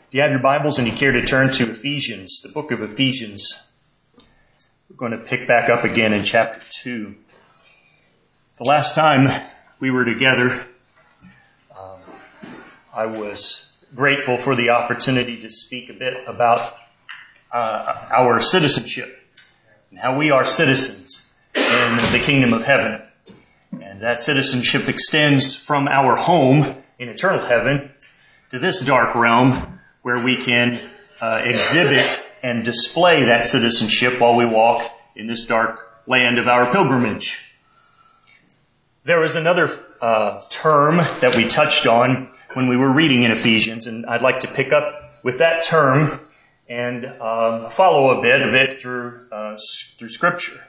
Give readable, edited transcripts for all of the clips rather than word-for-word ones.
If you have your Bibles and you care to turn to Ephesians, the book of Ephesians, we're going to pick back up again in chapter 2. The last time we were together, I was grateful for the opportunity to speak a bit about our citizenship and how we are citizens in the kingdom of heaven. And that citizenship extends from our home in eternal heaven to this dark realm where we can exhibit and display that citizenship while we walk in this dark land of our pilgrimage. There was another term that we touched on when we were reading in Ephesians, and I'd like to pick up with that term and follow a bit of it through Scripture.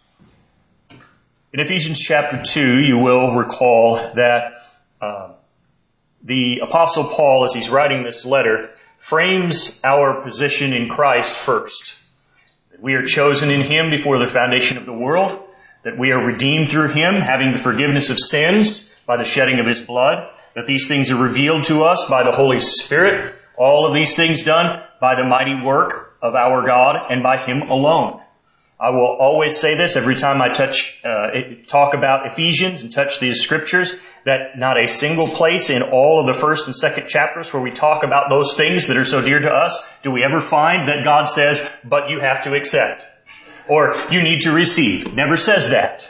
In Ephesians chapter 2, you will recall that the Apostle Paul, as he's writing this letter, frames our position in Christ first. That we are chosen in Him before the foundation of the world, that we are redeemed through Him, having the forgiveness of sins by the shedding of His blood, that these things are revealed to us by the Holy Spirit, all of these things done by the mighty work of our God and by Him alone. I will always say this every time I talk about Ephesians and touch these scriptures, that not a single place in all of the first and second chapters where we talk about those things that are so dear to us do we ever find that God says, but you have to accept, or you need to receive. It never says that.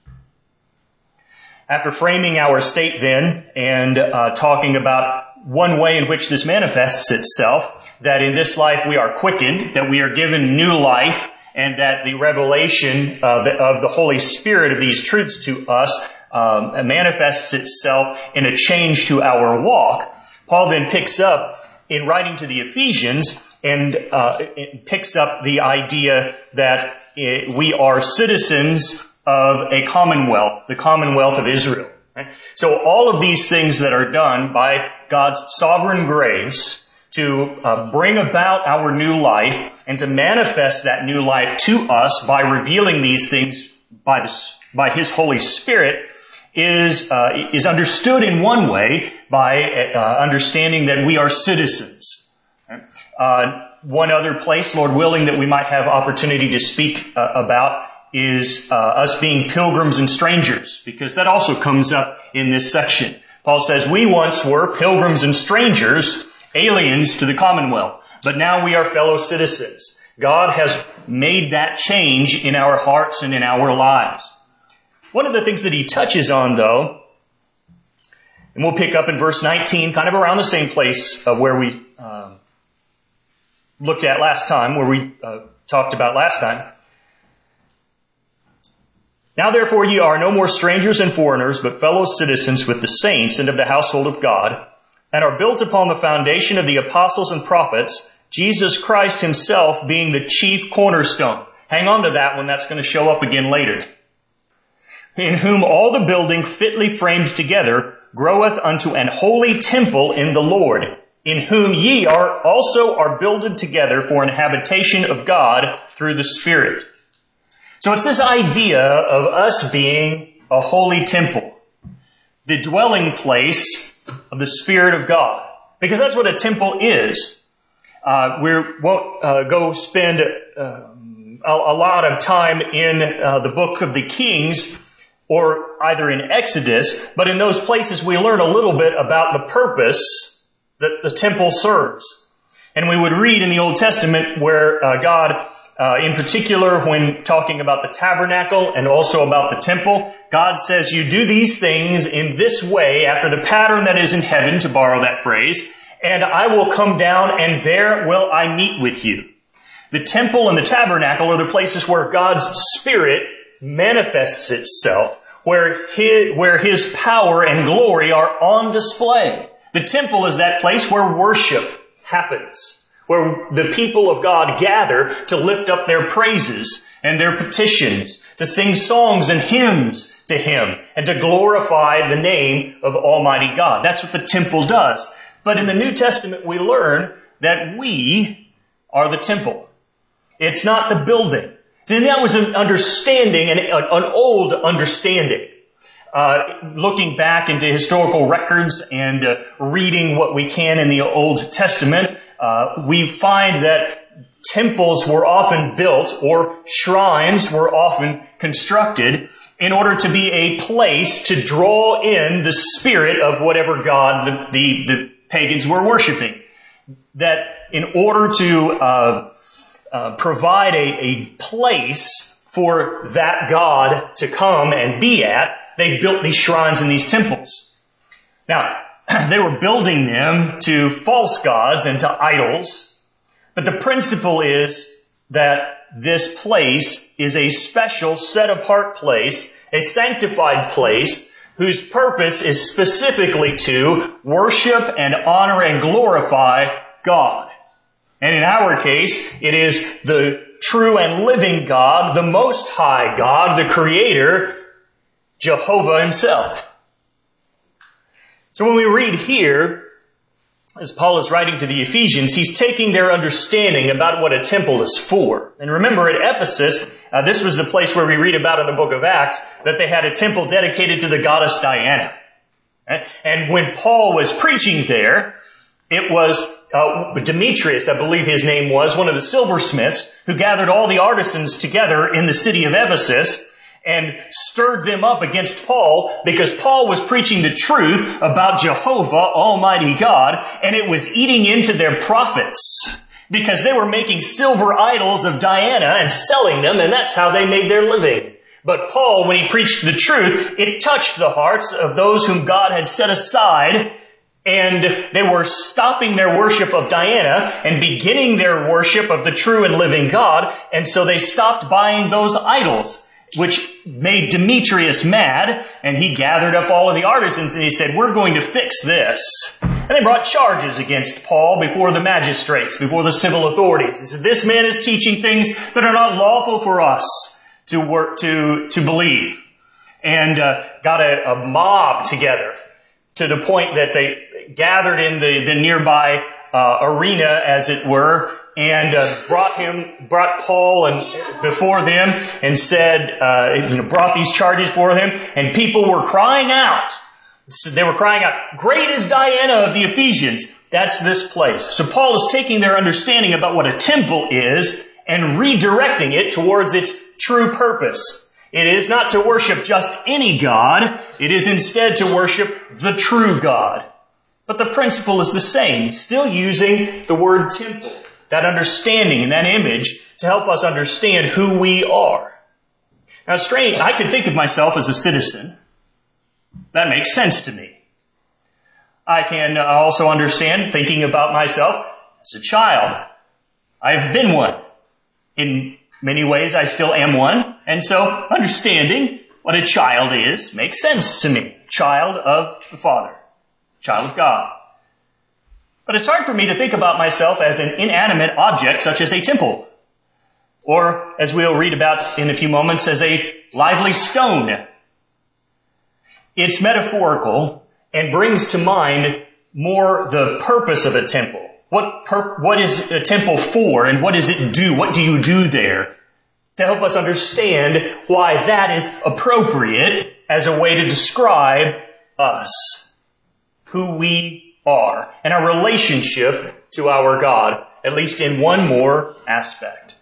After framing our state then and talking about one way in which this manifests itself, that in this life we are quickened, that we are given new life, and that the revelation of the Holy Spirit of these truths to us manifests itself in a change to our walk. Paul then picks up in writing to the Ephesians and picks up the idea that we are citizens of a commonwealth, the commonwealth of Israel. Right? So all of these things that are done by God's sovereign grace to bring about our new life and to manifest that new life to us by revealing these things by His Holy Spirit is understood in one way by understanding that we are citizens. One other place, Lord willing, that we might have opportunity to speak about is us being pilgrims and strangers, because that also comes up in this section. Paul says, we once were pilgrims and strangers, aliens to the commonwealth, but now we are fellow citizens. God has made that change in our hearts and in our lives. One of the things that he touches on, though, and we'll pick up in verse 19, kind of around the same place of where we looked at last time, where we talked about last time. Now therefore ye are no more strangers and foreigners, but fellow citizens with the saints and of the household of God, and are built upon the foundation of the apostles and prophets, Jesus Christ Himself being the chief cornerstone. Hang on to that one, that's going to show up again later. In whom all the building fitly framed together groweth unto an holy temple in the Lord, in whom ye also are builded together for an habitation of God through the Spirit. So it's this idea of us being a holy temple, the dwelling place of the Spirit of God. Because that's what a temple is. We won't go spend a lot of time in the book of the Kings or either in Exodus, but in those places we learn a little bit about the purpose that the temple serves. And we would read in the Old Testament where God, in particular when talking about the tabernacle and also about the temple, God says, you do these things in this way after the pattern that is in heaven, to borrow that phrase, and I will come down and there will I meet with you. The temple and the tabernacle are the places where God's Spirit manifests itself, where His power and glory are on display. The temple is that place where worship happens, where the people of God gather to lift up their praises and their petitions, to sing songs and hymns to Him, and to glorify the name of Almighty God. That's what the temple does. But in the New Testament, we learn that we are the temple. It's not the building. And that was an understanding, an old understanding. Looking back into historical records and reading what we can in the Old Testament, we find that temples were often built or shrines were often constructed in order to be a place to draw in the spirit of whatever god the pagans were worshiping. That in order to provide a place for that god to come and be at, they built these shrines and these temples. Now, they were building them to false gods and to idols, but the principle is that this place is a special, set-apart place, a sanctified place, whose purpose is specifically to worship and honor and glorify God. And in our case, it is the true and living God, the Most High God, the Creator, Jehovah Himself. So when we read here, as Paul is writing to the Ephesians, he's taking their understanding about what a temple is for. And remember, at Ephesus, this was the place where we read about in the book of Acts, that they had a temple dedicated to the goddess Diana. And when Paul was preaching there, it was Demetrius, I believe his name was, one of the silversmiths, who gathered all the artisans together in the city of Ephesus and stirred them up against Paul because Paul was preaching the truth about Jehovah, Almighty God, and it was eating into their profits because they were making silver idols of Diana and selling them, and that's how they made their living. But Paul, when he preached the truth, it touched the hearts of those whom God had set aside, and they were stopping their worship of Diana and beginning their worship of the true and living God, and so they stopped buying those idols, which made Demetrius mad, and he gathered up all of the artisans and he said, we're going to fix this. And they brought charges against Paul before the magistrates, before the civil authorities. They said, this man is teaching things that are not lawful for us to believe. And got a mob together to the point that they gathered in the nearby arena, as it were, and brought Paul and before them and said, brought these charges for him, and people were crying out. They were crying out, great is Diana of the Ephesians. That's this place. So Paul is taking their understanding about what a temple is and redirecting it towards its true purpose. It is not to worship just any God. It is instead to worship the true God. But the principle is the same, still using the word temple, that understanding and that image to help us understand who we are. Now, it's strange. I can think of myself as a citizen. That makes sense to me. I can also understand thinking about myself as a child. I've been one. In many ways, I still am one. And so understanding what a child is makes sense to me. Child of the Father. Child of God. But it's hard for me to think about myself as an inanimate object such as a temple. Or, as we'll read about in a few moments, as a lively stone. It's metaphorical and brings to mind more the purpose of a temple. What is a temple for and what does it do? What do you do there? To help us understand why that is appropriate as a way to describe us, who we are, and our relationship to our God, at least in one more aspect.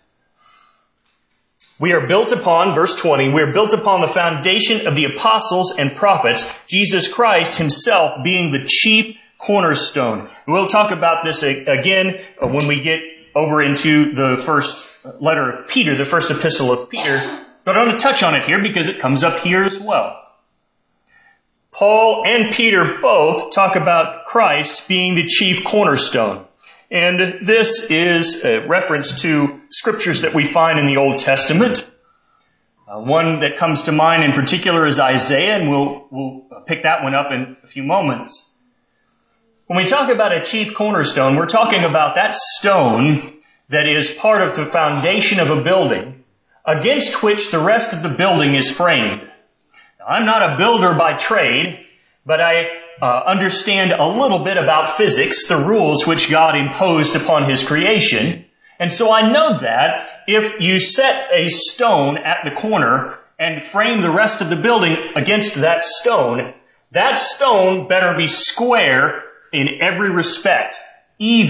We are built upon, verse 20, we are built upon the foundation of the apostles and prophets, Jesus Christ himself being the chief cornerstone. And we'll talk about this again when we get over into the first letter of Peter, the first epistle of Peter. But I want to touch on it here because it comes up here as well. Paul and Peter both talk about Christ being the chief cornerstone. And this is a reference to scriptures that we find in the Old Testament. One that comes to mind in particular is Isaiah, and we'll pick that one up in a few moments. When we talk about a chief cornerstone, we're talking about that stone that is part of the foundation of a building against which the rest of the building is framed. Now, I'm not a builder by trade, but I understand a little bit about physics, the rules which God imposed upon his creation. And so I know that if you set a stone at the corner and frame the rest of the building against that stone better be square in every respect, even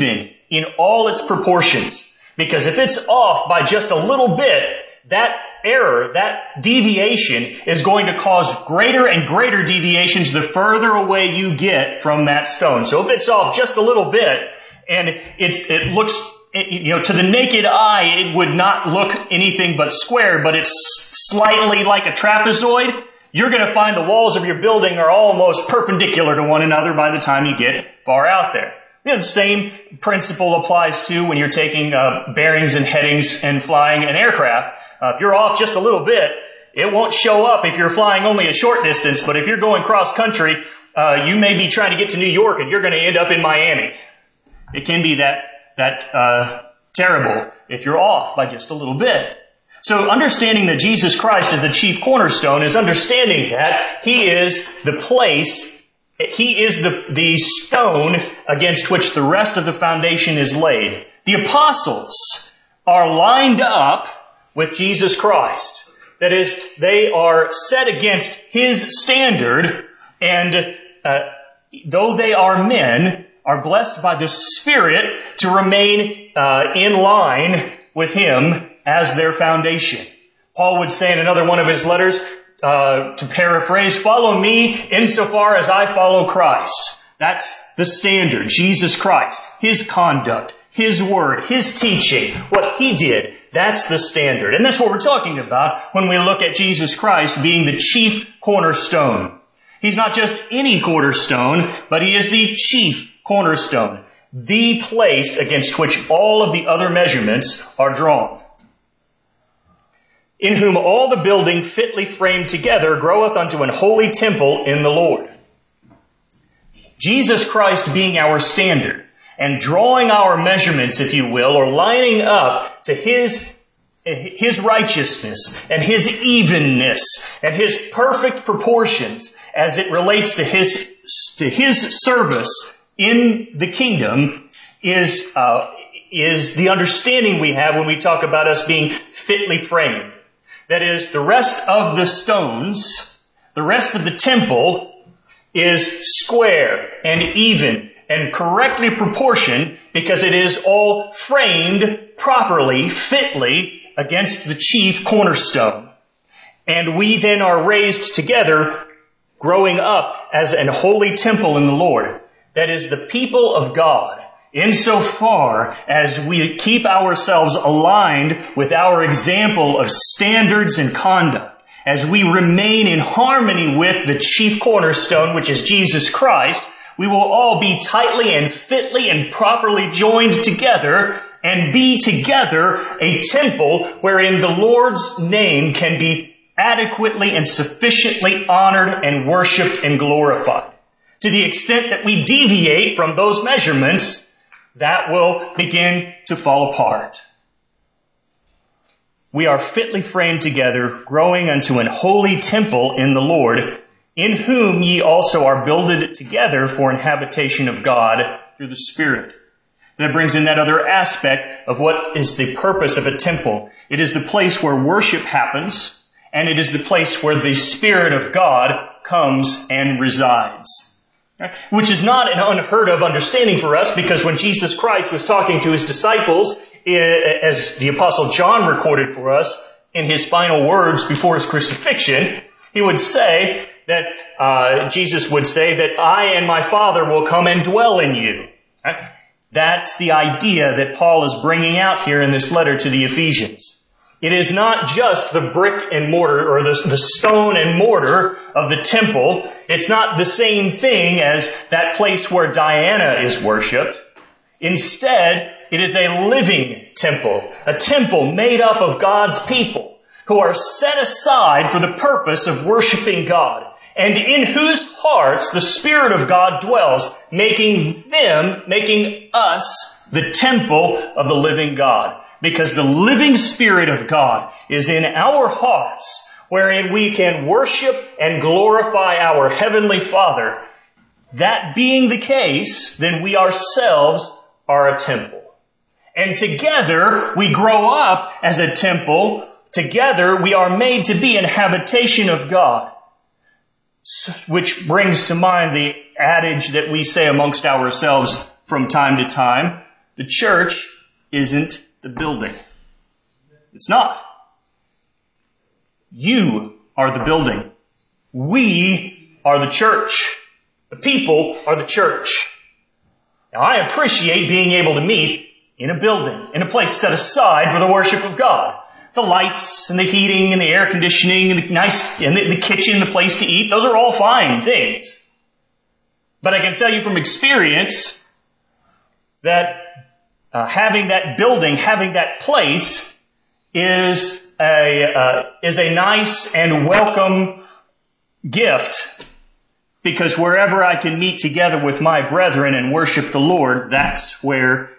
in all its proportions. Because if it's off by just a little bit, that error, that deviation is going to cause greater and greater deviations the further away you get from that stone. So if it's off just a little bit and it looks, to the naked eye, it would not look anything but square, but it's slightly like a trapezoid, you're going to find the walls of your building are almost perpendicular to one another by the time you get far out there. The same principle applies to when you're taking bearings and headings and flying an aircraft. If you're off just a little bit, it won't show up if you're flying only a short distance, but if you're going cross country, you may be trying to get to New York and you're going to end up in Miami. It can be that terrible if you're off by just a little bit. So understanding that Jesus Christ is the chief cornerstone is understanding that He is the place, He is the stone against which the rest of the foundation is laid. The apostles are lined up with Jesus Christ. That is, they are set against His standard, and though they are men, are blessed by the Spirit to remain in line with Him as their foundation. Paul would say in another one of his letters, to paraphrase, follow me insofar as I follow Christ. That's the standard. Jesus Christ, His conduct, His word, His teaching, what He did, that's the standard. And that's what we're talking about when we look at Jesus Christ being the chief cornerstone. He's not just any cornerstone, but He is the chief cornerstone, the place against which all of the other measurements are drawn. In whom all the building fitly framed together groweth unto an holy temple in the Lord. Jesus Christ being our standard and drawing our measurements, if you will, or lining up to His righteousness and His evenness and His perfect proportions as it relates to His service in the kingdom is the understanding we have when we talk about us being fitly framed. That is, the rest of the stones, the rest of the temple is square and even and correctly proportioned because it is all framed properly, fitly against the chief cornerstone. And we then are raised together, growing up as an holy temple in the Lord. That is, the people of God, insofar as we keep ourselves aligned with our example of standards and conduct, as we remain in harmony with the chief cornerstone, which is Jesus Christ, we will all be tightly and fitly and properly joined together and be together a temple wherein the Lord's name can be adequately and sufficiently honored and worshiped and glorified. To the extent that we deviate from those measurements, that will begin to fall apart. We are fitly framed together, growing unto an holy temple in the Lord, in whom ye also are builded together for an habitation of God through the Spirit. That brings in that other aspect of what is the purpose of a temple. It is the place where worship happens, and it is the place where the Spirit of God comes and resides. Which is not an unheard of understanding for us, because when Jesus Christ was talking to His disciples, as the Apostle John recorded for us in his final words before His crucifixion, he would say that, Jesus would say that I and my Father will come and dwell in you. That's the idea that Paul is bringing out here in this letter to the Ephesians. It is not just the brick and mortar or the stone and mortar of the temple. It's not the same thing as that place where Diana is worshipped. Instead, it is a living temple, a temple made up of God's people who are set aside for the purpose of worshiping God, and in whose hearts the Spirit of God dwells, making us the temple of the living God. Because the living Spirit of God is in our hearts, wherein we can worship and glorify our Heavenly Father. That being the case, then we ourselves are a temple. And together we grow up as a temple. Together we are made to be an habitation of God. Which brings to mind the adage that we say amongst ourselves from time to time, The church isn't the building. It's not. You are the building. We are the church. The people are the church. Now, I appreciate being able to meet in a building, in a place set aside for the worship of God. The lights and the heating and the air conditioning and the kitchen, the place to eat, those are all fine things. But I can tell you from experience that having that building, having that place is a nice and welcome gift, because wherever I can meet together with my brethren and worship the Lord, that's where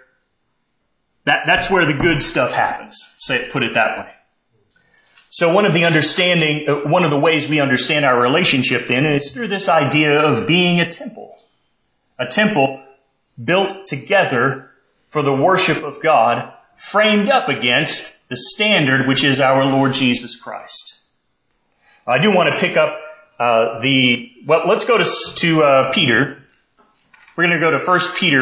the good stuff happens. Put it that way. So one of the ways we understand our relationship then is through this idea of being a temple. A temple built together for the worship of God, framed up against the standard which is our Lord Jesus Christ. I do want to pick up let's go to Peter. We're going to go to 1 Peter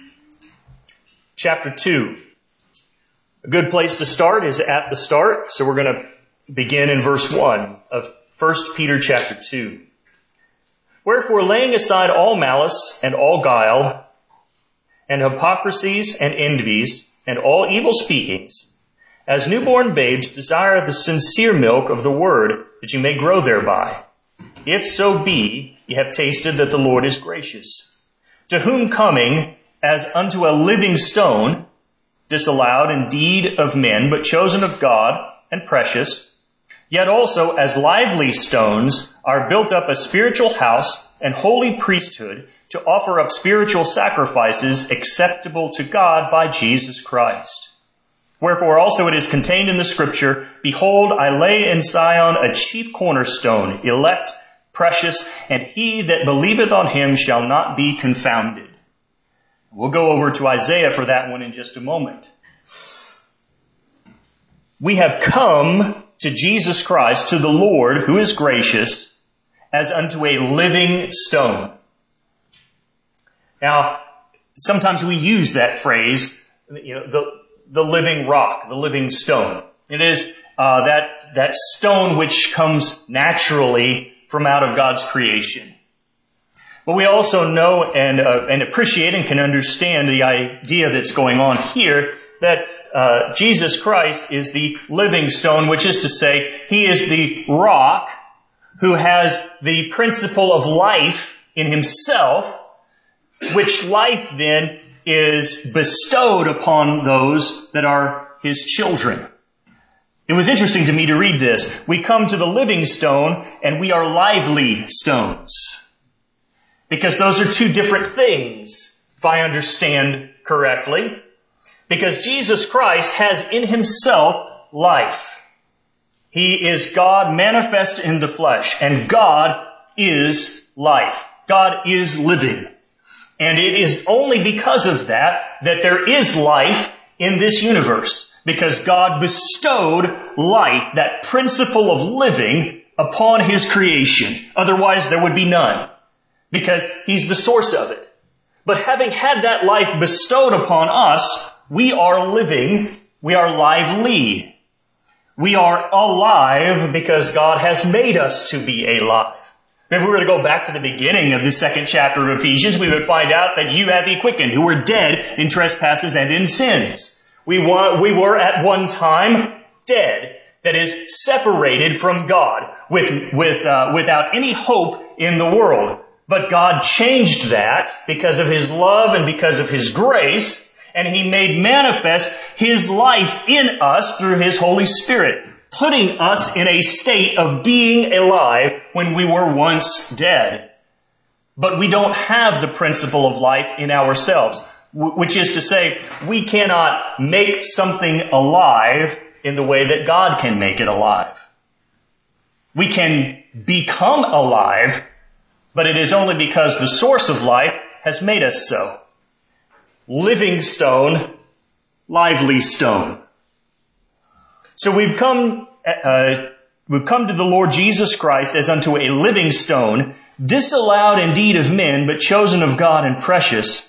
chapter 2. A good place to start is at the start, so we're going to begin in verse 1 of 1 Peter chapter 2. Wherefore, laying aside all malice and all guile and hypocrisies and envies and all evil speakings, as newborn babes desire the sincere milk of the word, that you may grow thereby. If so be ye have tasted that the Lord is gracious, to whom coming as unto a living stone, disallowed indeed of men, but chosen of God and precious, yet also as lively stones are built up a spiritual house and holy priesthood, to offer up spiritual sacrifices acceptable to God by Jesus Christ. Wherefore also it is contained in the Scripture, Behold, I lay in Sion a chief cornerstone, elect, precious, and he that believeth on him shall not be confounded. We'll go over to Isaiah for that one in just a moment. We have come to Jesus Christ, to the Lord, who is gracious, as unto a living stone. Now, sometimes we use that phrase, the living rock, the living stone. It is that stone which comes naturally from out of God's creation. But we also know and appreciate and can understand the idea that's going on here, that Jesus Christ is the living stone, which is to say, He is the rock who has the principle of life in Himself, which life then is bestowed upon those that are His children. It was interesting to me to read this. We come to the living stone and we are lively stones. Because those are two different things, if I understand correctly. Because Jesus Christ has in Himself life. He is God manifest in the flesh, and God is life. God is living. And it is only because of that there is life in this universe. Because God bestowed life, that principle of living, upon His creation. Otherwise there would be none. Because He's the source of it. But having had that life bestowed upon us, we are living, we are lively. We are alive because God has made us to be alive. If we were to go back to the beginning of the second chapter of Ephesians, we would find out that you have He quickened, who were dead in trespasses and in sins. We were at one time dead, that is separated from God, without any hope in the world. But God changed that because of His love and because of His grace, and He made manifest His life in us through His Holy Spirit, putting us in a state of being alive when we were once dead. But we don't have the principle of life in ourselves, which is to say, we cannot make something alive in the way that God can make it alive. We can become alive, but it is only because the source of life has made us so. Living stone, lively stone. So we've come to the Lord Jesus Christ as unto a living stone, disallowed indeed of men, but chosen of God and precious.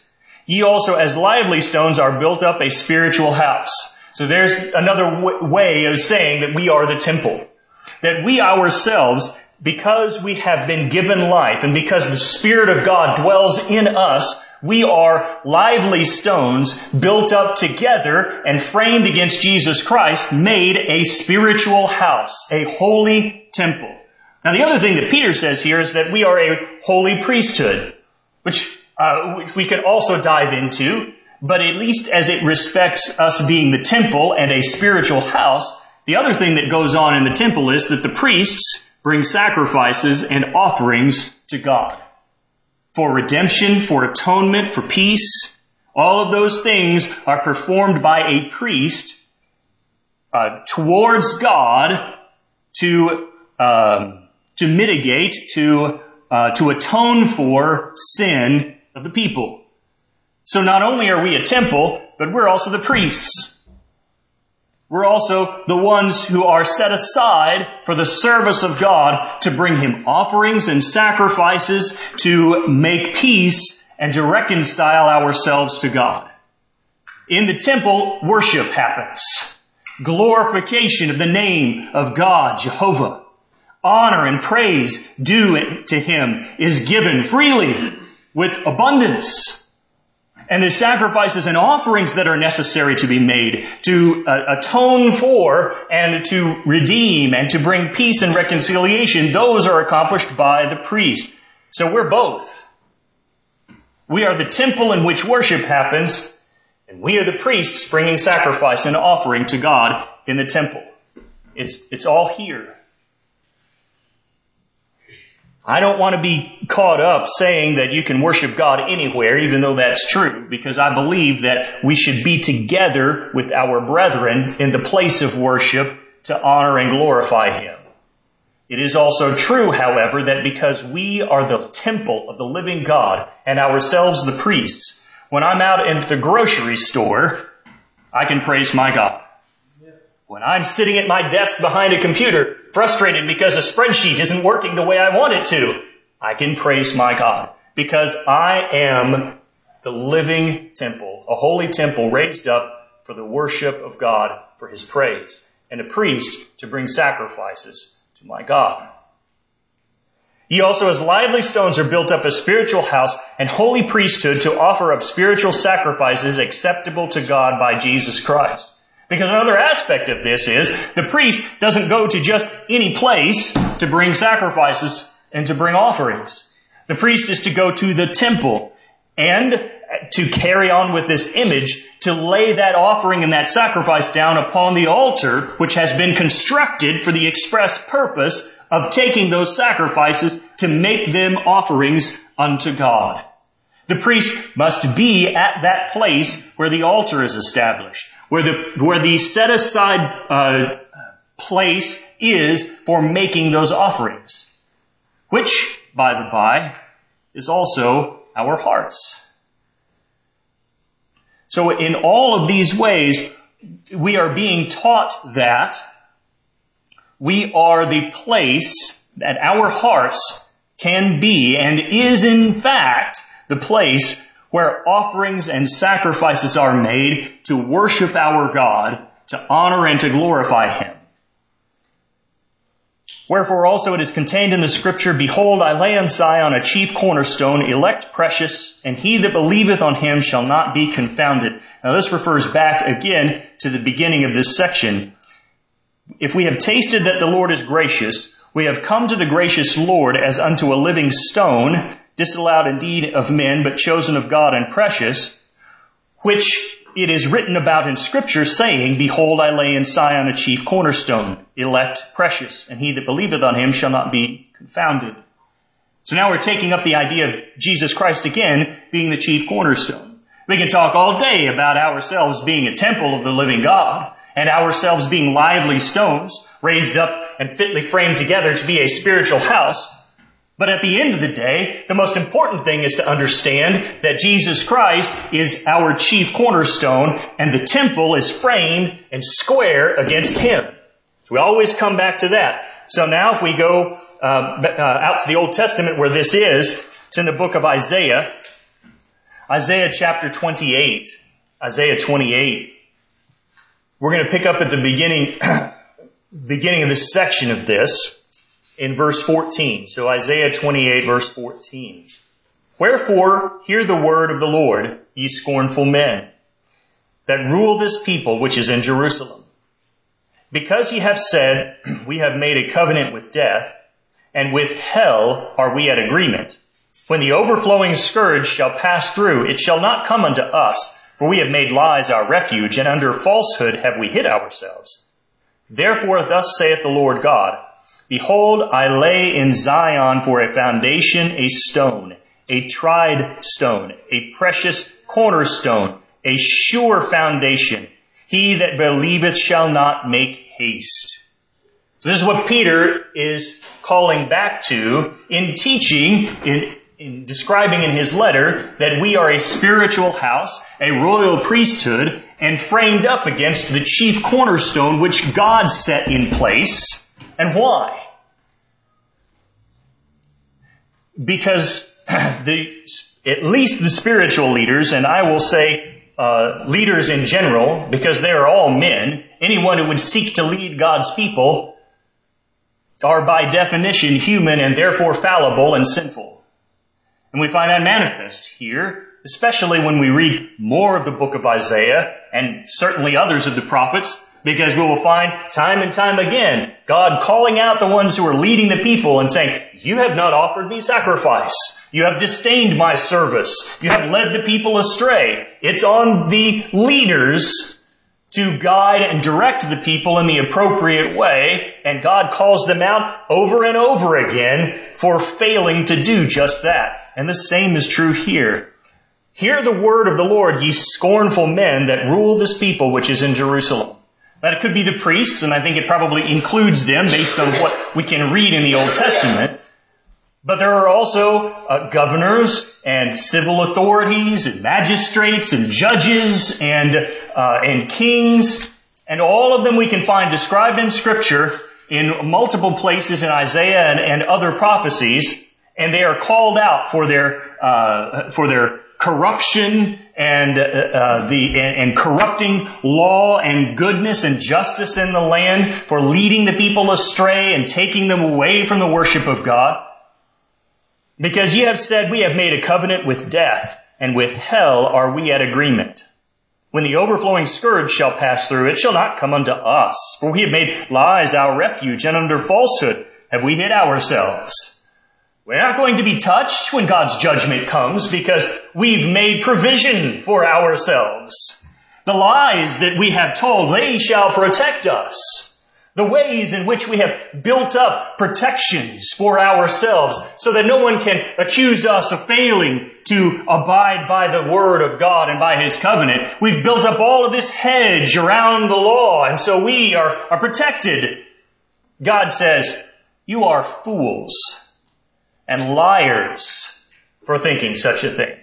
Ye also as lively stones are built up a spiritual house. So there's another way of saying that we are the temple. That we ourselves, because we have been given life and because the Spirit of God dwells in us, we are lively stones built up together and framed against Jesus Christ, made a spiritual house, a holy temple. Now the other thing that Peter says here is that we are a holy priesthood, which we can also dive into, but at least as it respects us being the temple and a spiritual house, the other thing that goes on in the temple is that the priests bring sacrifices and offerings to God. For redemption, for atonement, for peace, all of those things are performed by a priest towards God to mitigate, to atone for sin of the people. So not only are we a temple, but we're also the priests. We're also the ones who are set aside for the service of God to bring Him offerings and sacrifices to make peace and to reconcile ourselves to God. In the temple, worship happens. Glorification of the name of God, Jehovah. Honor and praise due to Him is given freely with abundance. And the sacrifices and offerings that are necessary to be made to atone for and to redeem and to bring peace and reconciliation, those are accomplished by the priest. So we're both. We are the temple in which worship happens, and we are the priests bringing sacrifice and offering to God in the temple. It's all here. I don't want to be caught up saying that you can worship God anywhere, even though that's true, because I believe that we should be together with our brethren in the place of worship to honor and glorify Him. It is also true, however, that because we are the temple of the living God and ourselves the priests, when I'm out in the grocery store, I can praise my God. When I'm sitting at my desk behind a computer, frustrated because a spreadsheet isn't working the way I want it to, I can praise my God because I am the living temple, a holy temple raised up for the worship of God for His praise, and a priest to bring sacrifices to my God. Ye also as lively stones are built up a spiritual house and holy priesthood to offer up spiritual sacrifices acceptable to God by Jesus Christ. Because another aspect of this is the priest doesn't go to just any place to bring sacrifices and to bring offerings. The priest is to go to the temple and to carry on with this image, to lay that offering and that sacrifice down upon the altar, which has been constructed for the express purpose of taking those sacrifices to make them offerings unto God. The priest must be at that place where the altar is established, where the set-aside place is for making those offerings, which, by the by, is also our hearts. So in all of these ways, we are being taught that we are the place that our hearts can be and is in fact the place where offerings and sacrifices are made to worship our God, to honor and to glorify Him. Wherefore also it is contained in the Scripture, Behold, I lay on Zion a chief cornerstone, elect precious, and he that believeth on Him shall not be confounded. Now this refers back again to the beginning of this section. If we have tasted that the Lord is gracious, we have come to the gracious Lord as unto a living stone, disallowed indeed of men, but chosen of God and precious, which it is written about in Scripture, saying, Behold, I lay in Zion a chief cornerstone, elect, precious, and he that believeth on Him shall not be confounded. So now we're taking up the idea of Jesus Christ again being the chief cornerstone. We can talk all day about ourselves being a temple of the living God, and ourselves being lively stones, raised up and fitly framed together to be a spiritual house. But at the end of the day, the most important thing is to understand that Jesus Christ is our chief cornerstone and the temple is framed and square against Him. So we always come back to that. So now if we go out to the Old Testament where this is, it's in the book of Isaiah. Isaiah chapter 28. Isaiah 28. We're going to pick up at the beginning of this section of this in verse 14. So Isaiah 28 verse 14. Wherefore, hear the word of the Lord, ye scornful men, that rule this people which is in Jerusalem. Because ye have said, we have made a covenant with death, and with hell are we at agreement. When the overflowing scourge shall pass through, it shall not come unto us, for we have made lies our refuge, and under falsehood have we hid ourselves. Therefore thus saith the Lord God, Behold, I lay in Zion for a foundation a stone, a tried stone, a precious cornerstone, a sure foundation. He that believeth shall not make haste. So this is what Peter is calling back to in teaching, in describing in his letter that we are a spiritual house, a royal priesthood, and framed up against the chief cornerstone which God set in place. And why? Because at least the spiritual leaders, and I will say leaders in general, because they are all men, anyone who would seek to lead God's people are by definition human and therefore fallible and sinful. And we find that manifest here, especially when we read more of the book of Isaiah and certainly others of the prophets, because we will find time and time again God calling out the ones who are leading the people and saying, you have not offered me sacrifice. You have disdained my service. You have led the people astray. It's on the leaders to guide and direct the people in the appropriate way, and God calls them out over and over again for failing to do just that. And the same is true here. Hear the word of the Lord, ye scornful men that rule this people which is in Jerusalem. That it could be the priests, and I think it probably includes them based on what we can read in the Old Testament. But there are also governors and civil authorities and magistrates and judges and kings. And all of them we can find described in Scripture in multiple places in Isaiah and other prophecies. And they are called out for their corruption and corrupting law and goodness and justice in the land, for leading the people astray and taking them away from the worship of God. Because ye have said, we have made a covenant with death, and with hell are we at agreement. When the overflowing scourge shall pass through, it shall not come unto us. For we have made lies our refuge, and under falsehood have we hid ourselves. We're not going to be touched when God's judgment comes, because we've made provision for ourselves. The lies that we have told, they shall protect us. The ways in which we have built up protections for ourselves so that no one can accuse us of failing to abide by the word of God and by His covenant. We've built up all of this hedge around the law, and so we are protected. God says, you are fools and liars for thinking such a thing.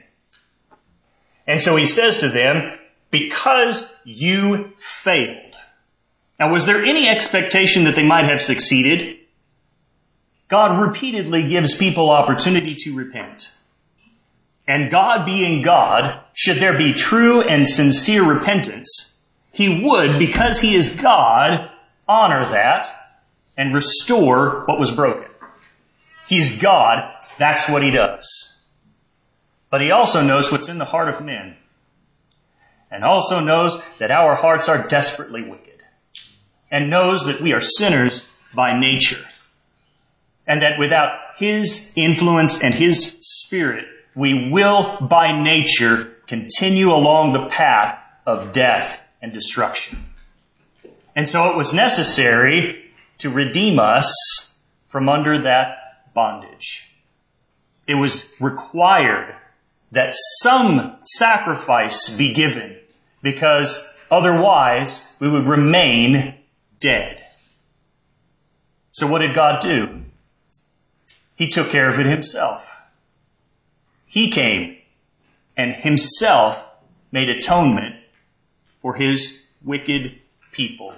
And so He says to them, because you failed. Now, was there any expectation that they might have succeeded? God repeatedly gives people opportunity to repent. And God being God, should there be true and sincere repentance, He would, because He is God, honor that and restore what was broken. He's God, that's what He does. But He also knows what's in the heart of men, and also knows that our hearts are desperately wicked, and knows that we are sinners by nature, and that without His influence and His Spirit, we will by nature continue along the path of death and destruction. And so it was necessary to redeem us from under that bondage. It was required that some sacrifice be given, because otherwise we would remain dead. So what did God do? He took care of it Himself. He came and Himself made atonement for His wicked people.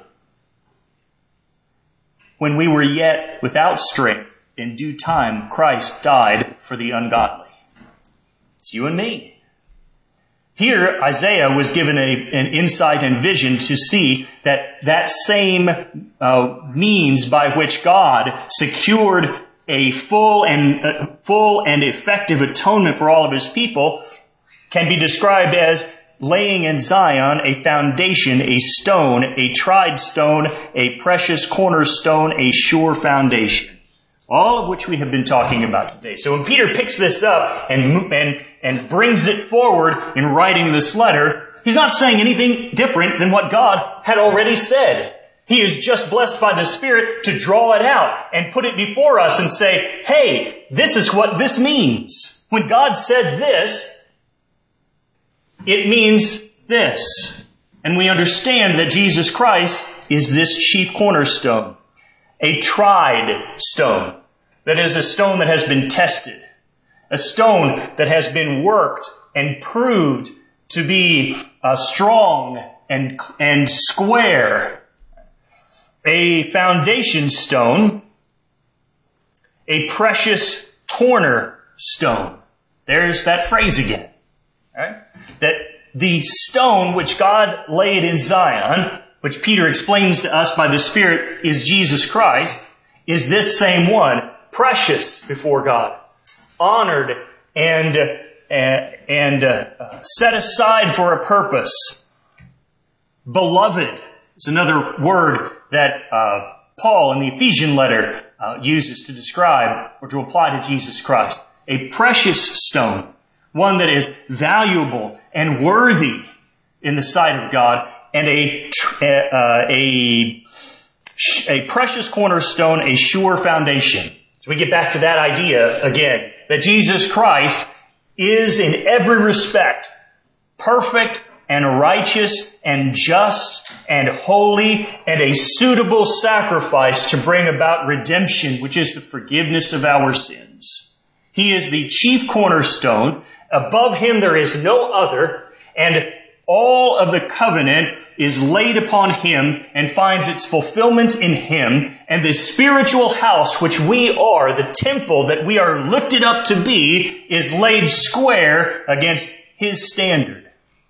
When we were yet without strength, in due time Christ died for the ungodly. It's you and me. Here, Isaiah was given an insight and vision to see that same means by which God secured a full and effective atonement for all of his people can be described as laying in Zion a foundation, a stone, a tried stone, a precious cornerstone, a sure foundation. All of which we have been talking about today. So when Peter picks this up and brings it forward in writing this letter, he's not saying anything different than what God had already said. He is just blessed by the Spirit to draw it out and put it before us and say, hey, this is what this means. When God said this, it means this. And we understand that Jesus Christ is this chief cornerstone. A tried stone. That is a stone that has been tested. A stone that has been worked and proved to be strong and square. A foundation stone. A precious cornerstone. There's that phrase again. Right? That the stone which God laid in Zion, which Peter explains to us by the Spirit is Jesus Christ, is this same one, precious before God, honored and set aside for a purpose. Beloved is another word that Paul in the Ephesian letter uses to describe or to apply to Jesus Christ. A precious stone, one that is valuable and worthy in the sight of God, and a precious cornerstone, a sure foundation. So we get back to that idea again, that Jesus Christ is in every respect perfect and righteous and just and holy and a suitable sacrifice to bring about redemption, which is the forgiveness of our sins. He is the chief cornerstone. Above him there is no other, and all of the covenant is laid upon him and finds its fulfillment in him, and the spiritual house which we are, the temple that we are lifted up to be, is laid square against his standard.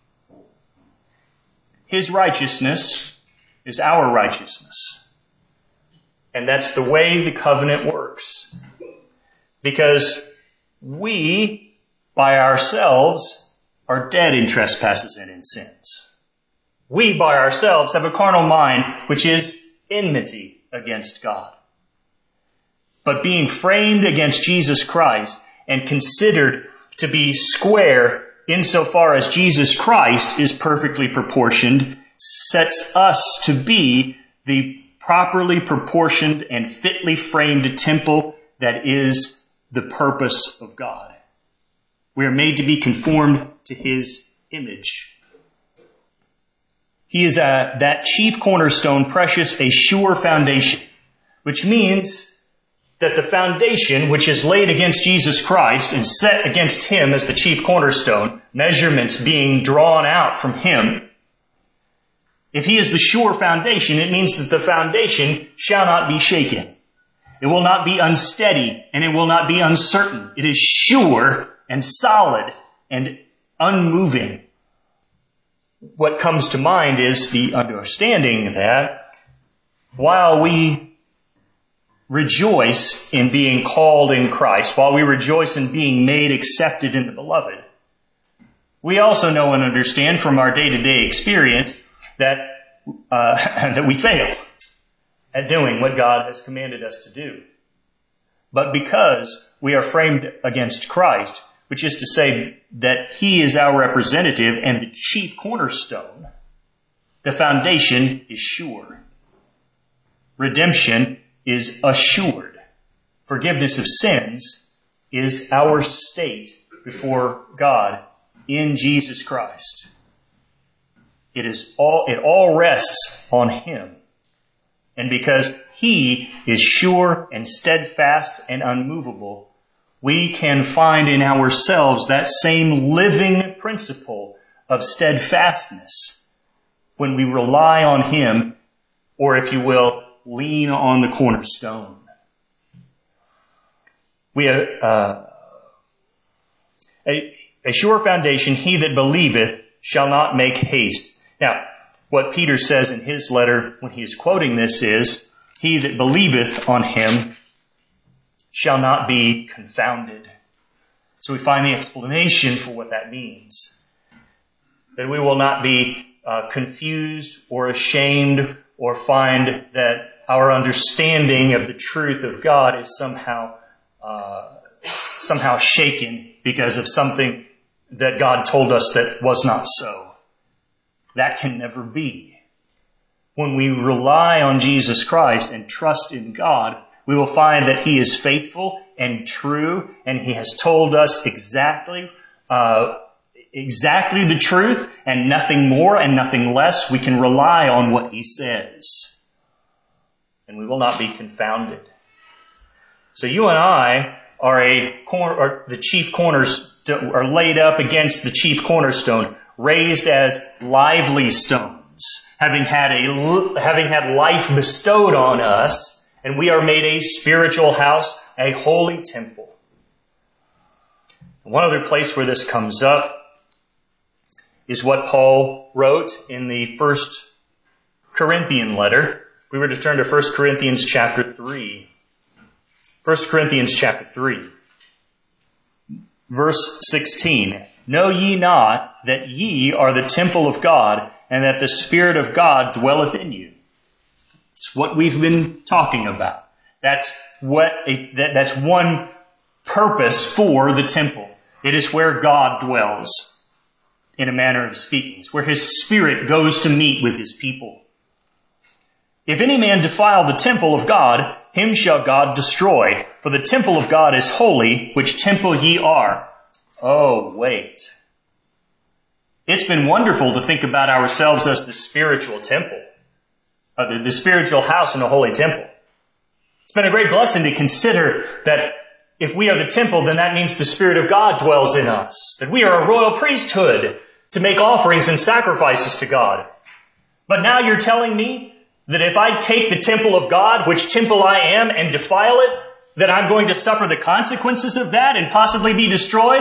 His righteousness is our righteousness. And that's the way the covenant works. Because we, by ourselves, are dead in trespasses and in sins. We by ourselves have a carnal mind which is enmity against God. But being framed against Jesus Christ and considered to be square insofar as Jesus Christ is perfectly proportioned, sets us to be the properly proportioned and fitly framed temple that is the purpose of God. We are made to be conformed to his image. He is that chief cornerstone, precious, a sure foundation, which means that the foundation which is laid against Jesus Christ and set against him as the chief cornerstone, measurements being drawn out from him, if he is the sure foundation, it means that the foundation shall not be shaken. It will not be unsteady and it will not be uncertain. It is sure and solid and unmoving. What comes to mind is the understanding that while we rejoice in being called in Christ, while we rejoice in being made accepted in the Beloved, we also know and understand from our day-to-day experience that that we fail at doing what God has commanded us to do. But because we are framed against Christ, which is to say that he is our representative and the chief cornerstone, the foundation is sure. Redemption is assured. Forgiveness of sins is our state before God in Jesus Christ. It all rests on him. And because he is sure and steadfast and unmovable, we can find in ourselves that same living principle of steadfastness when we rely on him, or if you will, lean on the cornerstone. a sure foundation, he that believeth shall not make haste. Now, what Peter says in his letter when he is quoting this is, he that believeth on him shall not be confounded. So we find the explanation for what that means. That we will not be confused or ashamed or find that our understanding of the truth of God is somehow shaken because of something that God told us that was not so. That can never be. When we rely on Jesus Christ and trust in God, we will find that He is faithful and true, and He has told us exactly the truth, and nothing more and nothing less. We can rely on what He says, and we will not be confounded. So you and I are the chief corners are laid up against the chief cornerstone, raised as lively stones, having had life bestowed on us, and we are made a spiritual house, a holy temple. One other place where this comes up is what Paul wrote in the 1 Corinthian letter. We were to turn to 1 Corinthians chapter 3. 1 Corinthians chapter 3, verse 16. Know ye not that ye are the temple of God, and that the Spirit of God dwelleth in you? It's what we've been talking about. That's one purpose for the temple. It is where God dwells, in a manner of speaking. It's where His Spirit goes to meet with His people. If any man defile the temple of God, him shall God destroy. For the temple of God is holy, which temple ye are. Oh, wait. It's been wonderful to think about ourselves as the spiritual temple, the spiritual house in a holy temple. It's been a great blessing to consider that if we are the temple, then that means the Spirit of God dwells in us, that we are a royal priesthood to make offerings and sacrifices to God. But now you're telling me that if I take the temple of God, which temple I am, and defile it, that I'm going to suffer the consequences of that and possibly be destroyed?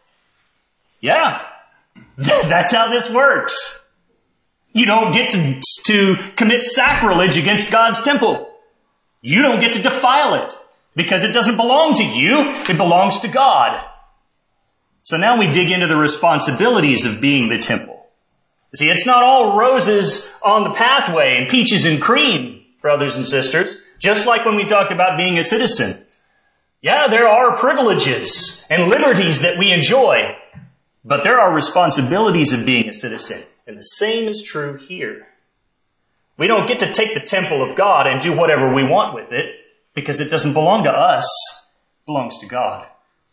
Yeah, that's how this works. You don't get to commit sacrilege against God's temple. You don't get to defile it because it doesn't belong to you. It belongs to God. So now we dig into the responsibilities of being the temple. See, it's not all roses on the pathway and peaches and cream, brothers and sisters, just like when we talk about being a citizen. Yeah, there are privileges and liberties that we enjoy, but there are responsibilities of being a citizen, and the same is true here. We don't get to take the temple of God and do whatever we want with it, because it doesn't belong to us, it belongs to God.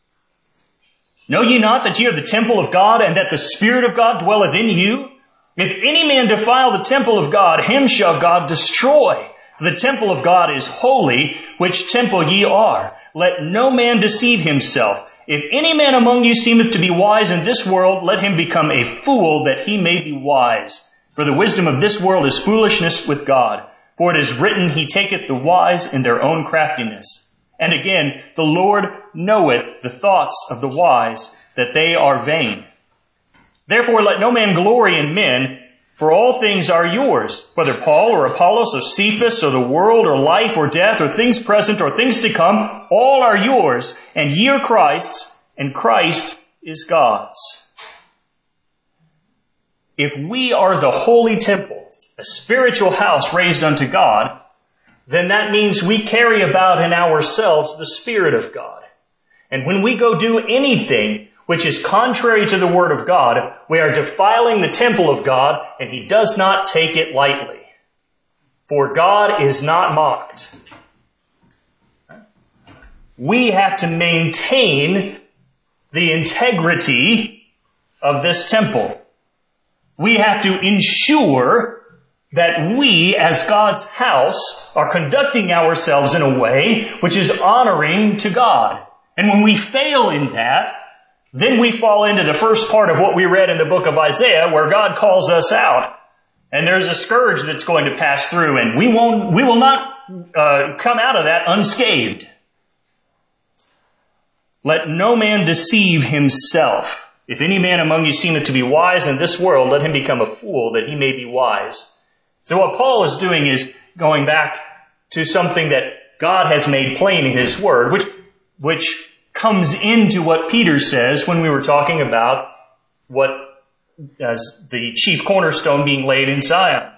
Know ye not that ye are the temple of God, and that the Spirit of God dwelleth in you? If any man defile the temple of God, him shall God destroy. For the temple of God is holy, which temple ye are. Let no man deceive himself. If any man among you seemeth to be wise in this world, let him become a fool, that he may be wise. For the wisdom of this world is foolishness with God. For it is written, He taketh the wise in their own craftiness. And again, the Lord knoweth the thoughts of the wise, that they are vain. Therefore let no man glory in men, for all things are yours, whether Paul or Apollos or Cephas or the world or life or death or things present or things to come, all are yours, and ye are Christ's, and Christ is God's. If we are the holy temple, a spiritual house raised unto God, then that means we carry about in ourselves the Spirit of God. And when we go do anything which is contrary to the Word of God, we are defiling the temple of God, and He does not take it lightly. For God is not mocked. We have to maintain the integrity of this temple. We have to ensure that we, as God's house, are conducting ourselves in a way which is honoring to God. And when we fail in that, then we fall into the first part of what we read in the book of Isaiah, where God calls us out. And there's a scourge that's going to pass through, and we will not come out of that unscathed. Let no man deceive himself. If any man among you seemeth to be wise in this world, let him become a fool, that he may be wise. So what Paul is doing is going back to something that God has made plain in His Word, which comes into what Peter says when we were talking about what as the chief cornerstone being laid in Zion.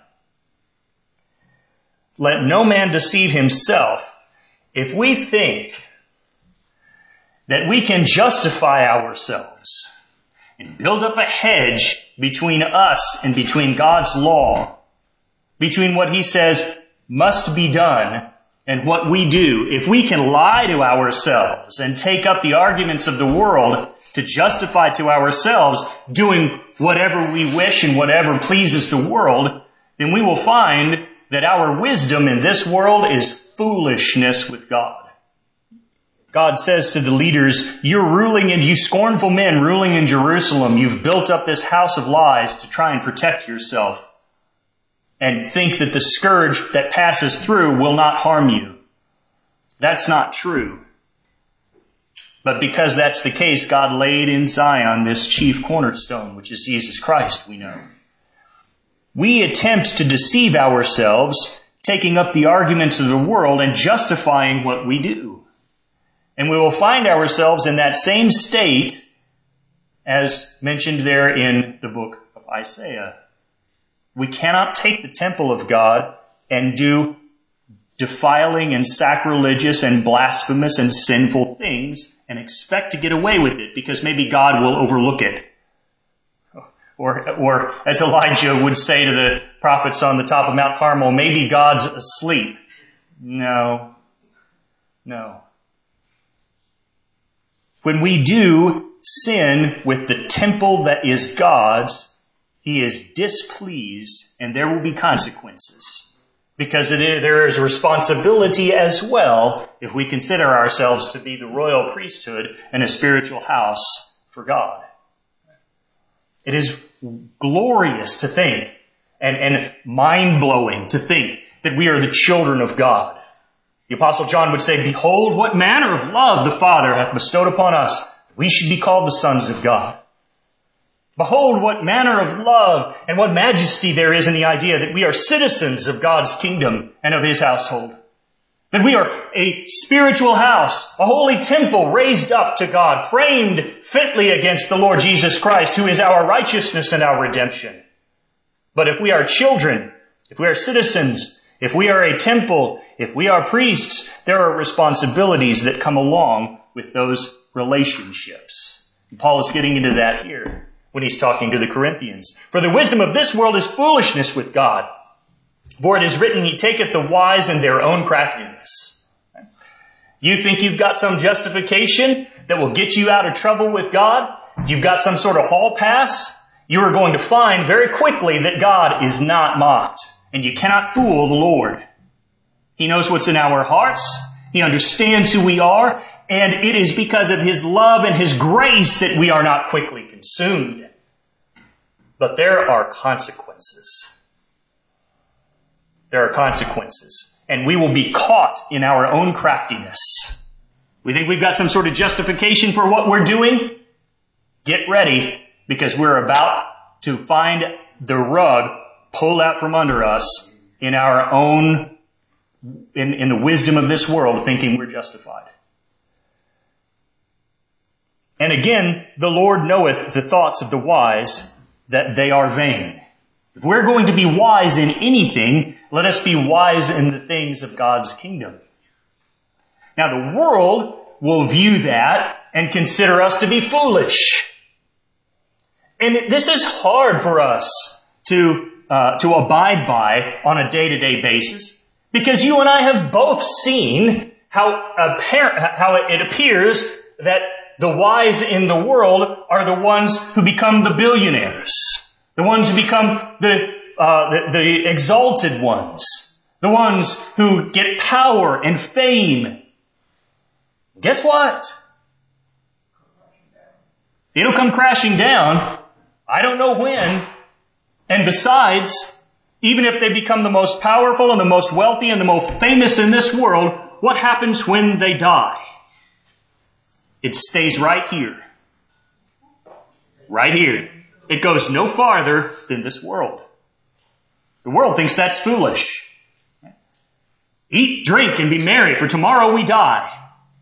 Let no man deceive himself. If we think that we can justify ourselves and build up a hedge between us and between God's law, between what He says must be done and what we do, if we can lie to ourselves and take up the arguments of the world to justify to ourselves doing whatever we wish and whatever pleases the world, then we will find that our wisdom in this world is foolishness with God. God says to the leaders, you're ruling, and you scornful men ruling in Jerusalem, you've built up this house of lies to try and protect yourself and think that the scourge that passes through will not harm you. That's not true. But because that's the case, God laid in Zion this chief cornerstone, which is Jesus Christ, we know. We attempt to deceive ourselves, taking up the arguments of the world and justifying what we do. And we will find ourselves in that same state as mentioned there in the book of Isaiah. We cannot take the temple of God and do defiling and sacrilegious and blasphemous and sinful things and expect to get away with it because maybe God will overlook it. Or as Elijah would say to the prophets on the top of Mount Carmel, maybe God's asleep. No. When we do sin with the temple that is God's, He is displeased and there will be consequences. Because there is responsibility as well if we consider ourselves to be the royal priesthood and a spiritual house for God. It is glorious to think and mind-blowing to think that we are the children of God. The Apostle John would say, behold, what manner of love the Father hath bestowed upon us, that we should be called the sons of God. Behold, what manner of love and what majesty there is in the idea that we are citizens of God's kingdom and of His household. That we are a spiritual house, a holy temple raised up to God, framed fitly against the Lord Jesus Christ, who is our righteousness and our redemption. But if we are children, if we are citizens, if we are a temple, if we are priests, there are responsibilities that come along with those relationships. And Paul is getting into that here when he's talking to the Corinthians. For the wisdom of this world is foolishness with God. For it is written, He taketh the wise in their own craftiness. You think you've got some justification that will get you out of trouble with God? You've got some sort of hall pass? You are going to find very quickly that God is not mocked. And you cannot fool the Lord. He knows what's in our hearts. He understands who we are. And it is because of His love and His grace that we are not quickly consumed. But there are consequences. There are consequences. And we will be caught in our own craftiness. We think we've got some sort of justification for what we're doing? Get ready, because we're about to find the rug pulled out from under us in our own, in the wisdom of this world, thinking we're justified. And again, the Lord knoweth the thoughts of the wise, that they are vain. If we're going to be wise in anything, let us be wise in the things of God's kingdom. Now, the world will view that and consider us to be foolish. And this is hard for us to abide by on a day-to-day basis, because you and I have both seen how it appears that the wise in the world are the ones who become the billionaires. The ones who become the exalted ones. The ones who get power and fame. Guess what? It'll come crashing down. I don't know when. And besides, even if they become the most powerful and the most wealthy and the most famous in this world, what happens when they die? It stays right here. right here. It goes no farther than this world. The world thinks that's foolish. Eat, drink, and be merry, for tomorrow we die.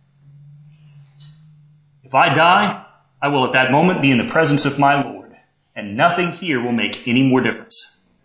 If I die, I will at that moment be in the presence of my Lord, and nothing here will make any more difference.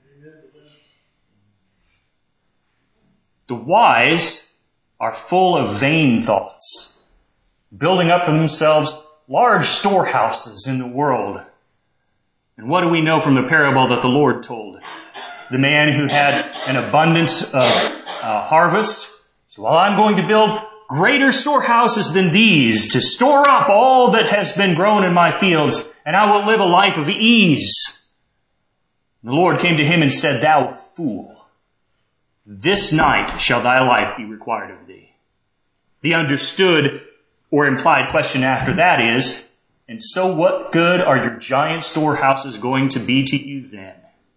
The wise are full of vain thoughts, building up for themselves large storehouses in the world. And what do we know from the parable that the Lord told? The man who had an abundance of harvest said, well, I'm going to build greater storehouses than these to store up all that has been grown in my fields, and I will live a life of ease. And the Lord came to him and said, thou fool, this night shall thy life be required of thee. The understood or implied question after that is, and so what good are your giant storehouses going to be to you then?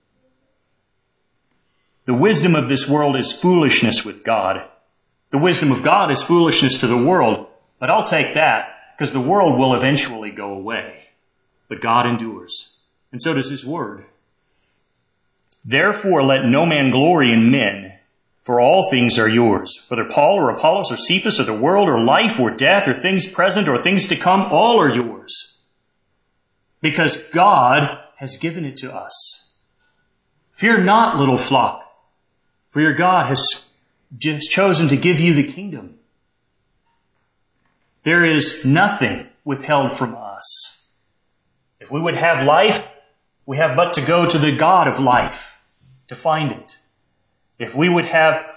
The wisdom of this world is foolishness with God. The wisdom of God is foolishness to the world, but I'll take that because the world will eventually go away. But God endures, and so does His Word. Therefore let no man glory in men, for all things are yours. Whether Paul or Apollos or Cephas or the world or life or death or things present or things to come, all are yours. Because God has given it to us. Fear not, little flock, for your God has just chosen to give you the kingdom. There is nothing withheld from us. If we would have life, we have but to go to the God of life to find it. If we would have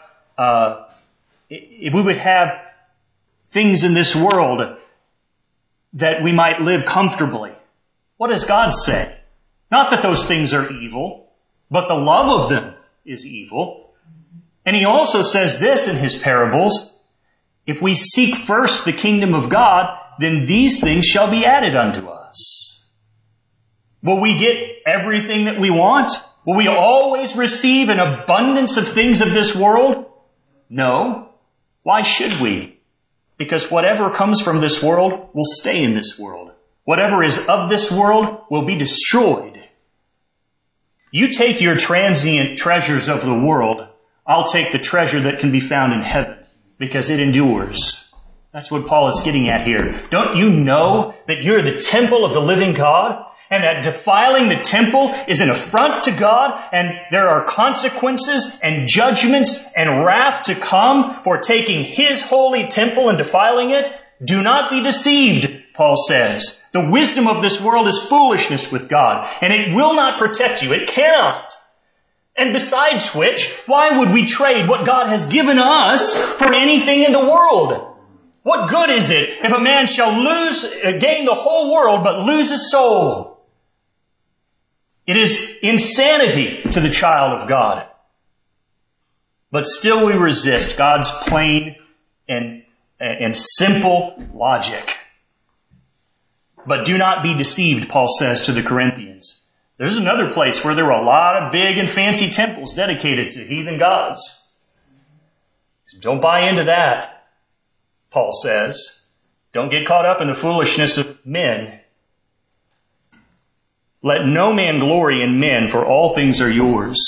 things in this world that we might live comfortably, what does God say? Not that those things are evil, but the love of them is evil. And He also says this in His parables, if we seek first the kingdom of God, then these things shall be added unto us. Will we get everything that we want? Will we always receive an abundance of things of this world? No. Why should we? Because whatever comes from this world will stay in this world. Whatever is of this world will be destroyed. You take your transient treasures of the world, I'll take the treasure that can be found in heaven, because it endures. That's what Paul is getting at here. Don't you know that you're the temple of the living God? And that defiling the temple is an affront to God, and there are consequences and judgments and wrath to come for taking His holy temple and defiling it? Do not be deceived, Paul says. The wisdom of this world is foolishness with God, and it will not protect you. It cannot. And besides which, why would we trade what God has given us for anything in the world? What good is it if a man shall gain the whole world but lose his soul? It is insanity to the child of God. But still we resist God's plain and simple logic. But do not be deceived, Paul says to the Corinthians. There's another place where there were a lot of big and fancy temples dedicated to heathen gods. Don't buy into that, Paul says. Don't get caught up in the foolishness of men. Let no man glory in men, for all things are yours.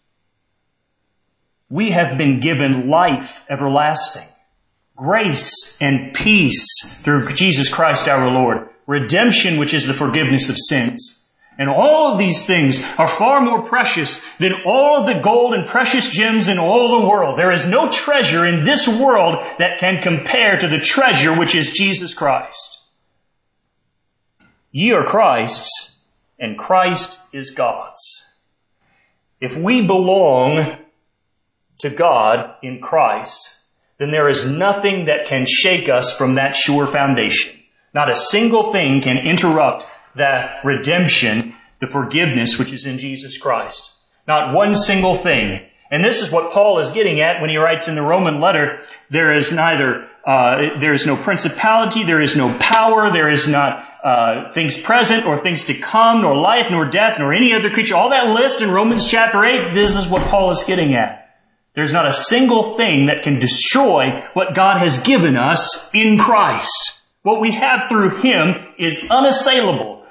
We have been given life everlasting, grace and peace through Jesus Christ our Lord, redemption, which is the forgiveness of sins. And all of these things are far more precious than all of the gold and precious gems in all the world. There is no treasure in this world that can compare to the treasure which is Jesus Christ. Ye are Christ's, and Christ is God's. If we belong to God in Christ, then there is nothing that can shake us from that sure foundation. Not a single thing can interrupt that redemption, the forgiveness which is in Jesus Christ. Not one single thing. And this is what Paul is getting at when he writes in the Roman letter, there is no principality, there is no power, there is not things present or things to come, nor life, nor death, nor any other creature. All that list in Romans chapter 8, this is what Paul is getting at. There's not a single thing that can destroy what God has given us in Christ. What we have through Him is unassailable.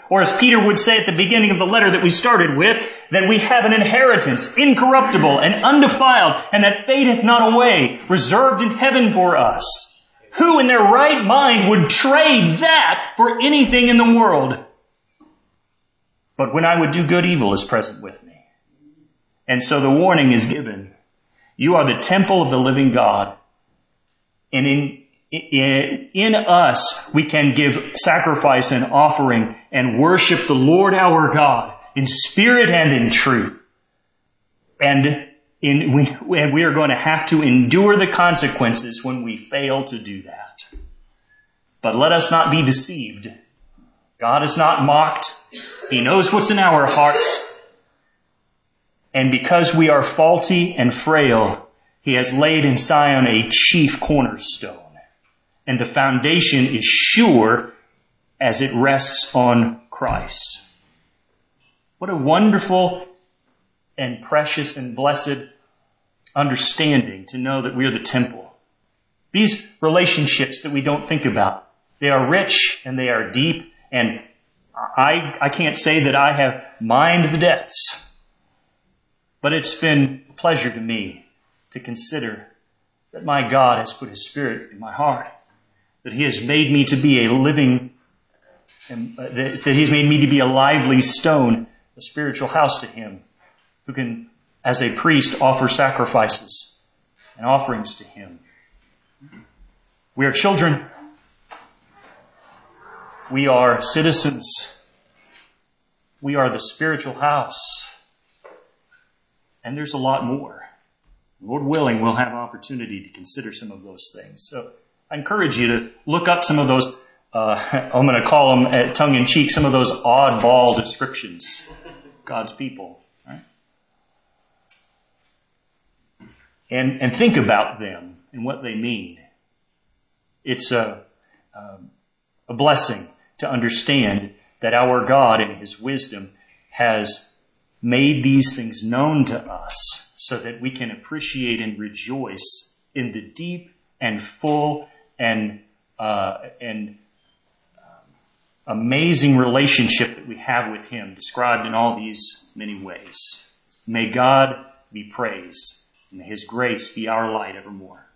Or as Peter would say at the beginning of the letter that we started with, that we have an inheritance, incorruptible and undefiled, and that fadeth not away, reserved in heaven for us. Who in their right mind would trade that for anything in the world? But when I would do good, evil is present with me. And so the warning is given. You are the temple of the living God. And in us, we can give sacrifice and offering and worship the Lord our God in spirit and in truth. And we are going to have to endure the consequences when we fail to do that. But let us not be deceived. God is not mocked. He knows what's in our hearts. And because we are faulty and frail, He has laid in Zion a chief cornerstone. And the foundation is sure as it rests on Christ. What a wonderful and precious and blessed understanding to know that we are the temple. These relationships that we don't think about, they are rich and they are deep, and I can't say that I have mined the depths, but it's been a pleasure to me to consider that my God has put His Spirit in my heart, that He has made me to be a living, that He has made me to be a lively stone, a spiritual house to Him, who can, as a priest, offer sacrifices and offerings to Him. We are children. We are citizens. We are the spiritual house. And there's a lot more. Lord willing, we'll have opportunity to consider some of those things. So I encourage you to look up some of those, I'm going to call them tongue-in-cheek, some of those oddball descriptions of God's people. Right? And think about them and what they mean. It's a blessing to understand that our God in His wisdom has made these things known to us so that we can appreciate and rejoice in the deep and full and amazing relationship that we have with Him, described in all these many ways. May God be praised, and may His grace be our light evermore.